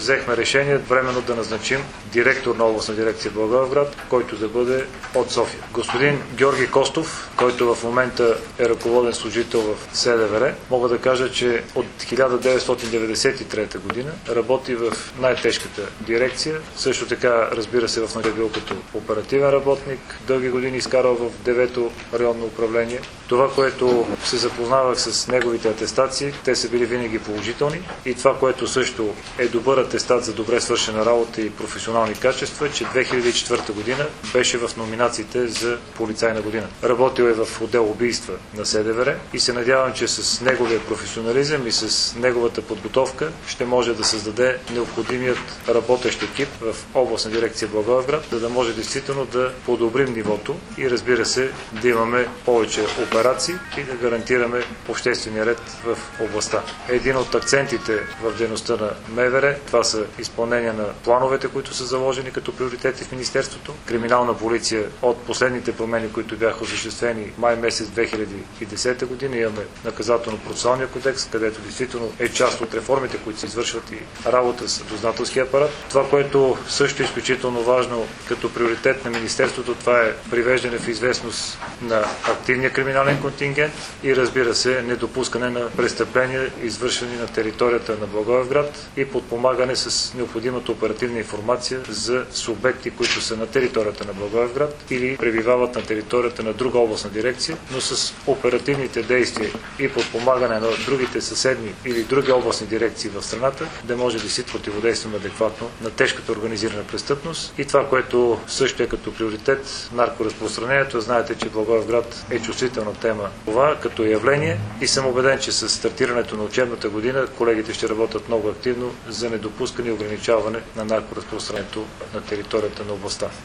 взехме решение временно да назначим директор на областна дирекция Благоевград, който да бъде от София. Господин Георги Костов, който в момента е ръководен служител в СДВР, мога да кажа, че от 1993 година работи в най-тежката дирекция. Също така, разбира се, в бил като оперативен работник, дълги години изкарал в 9-то районно управление. Това, което се запознавах с неговите атестации, те са били винаги положителни и това, което също е добър атестат за добре свършена работа и професионални качества, че 2004 година беше в номинациите за полицай на година. Работил е в отдел убийства на СДВР и се надявам, че с неговия професионализъм и с неговата подготовка ще може да създаде необходимият работещ екип в областна дирекция Благоевград, за да може действително да подобрим нивото и, разбира се, да имаме повече операции и да гарантираме обществения ред в областта. Един от акцентите в дейността на МВР, това са изпълнение на плановете, които са заложени като приоритети в Министерството. Криминална полиция от последните промени, които бяха осъществени май месец 2010 година, имаме наказателно-процесуалния кодекс, където действително е част от реформите, които се извършват и работа с дознателския апарат. Това, което също е изключително важно като приоритет на Министерството, това е привеждане в известност на активния криминален контингент и, разбира се, недопускане на престъпления, извършени на територията на Благоевград и подпомагане с необходимата оперативна информация за субекти, които са на територията на Благоевград или пребивават на територията на друга областна дирекция, но с оперативните действия и подпомагане на другите съседни или други областни дирекции в страната, да може да си противодействаме адекватно на тежката организирана престъпност. И това, което също е като приоритет, наркоразпространението. Знаете, че Благоевград е чувствителна тема това като явление и съм убеден, че с стартирането на учебната година колегите ще работят много активно за недопускане и ограничаване на наркоразпространението на територията на областта.